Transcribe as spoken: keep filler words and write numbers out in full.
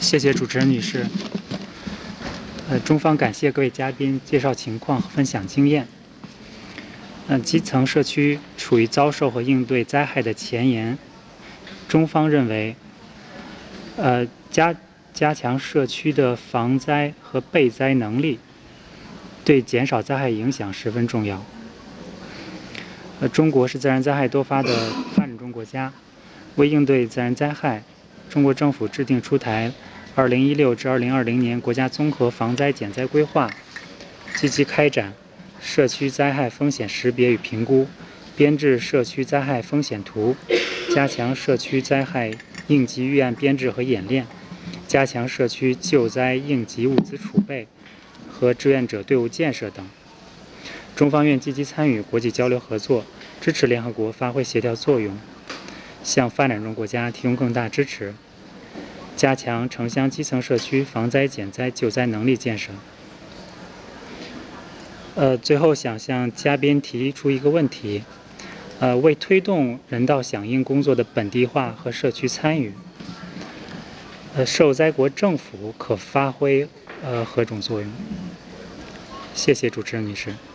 谢谢主持人女士。呃，中方感谢各位嘉宾介绍情况和分享经验。呃，基层社区处于遭受和应对灾害的前沿，中方认为，呃，加加强社区的防灾和备灾能力，对减少灾害影响十分重要。呃，中国是自然灾害多发的发展中国家，为应对自然灾害，中国政府制定出台二零一六至二零二零年国家综合防灾减灾规划，积极开展社区灾害风险识别与评估，编制社区灾害风险图，加强社区灾害应急预案编制和演练，加强社区救灾应急物资储备和志愿者队伍建设等。中方愿积极参与国际交流合作，支持联合国发挥协调作用，向发展中国家提供更大支持，加强城乡基层社区防灾减灾救灾能力建设。呃，最后想向嘉宾提出一个问题，呃，为推动人道响应工作的本地化和社区参与，呃，受灾国政府可发挥呃何种作用？谢谢主持人女士。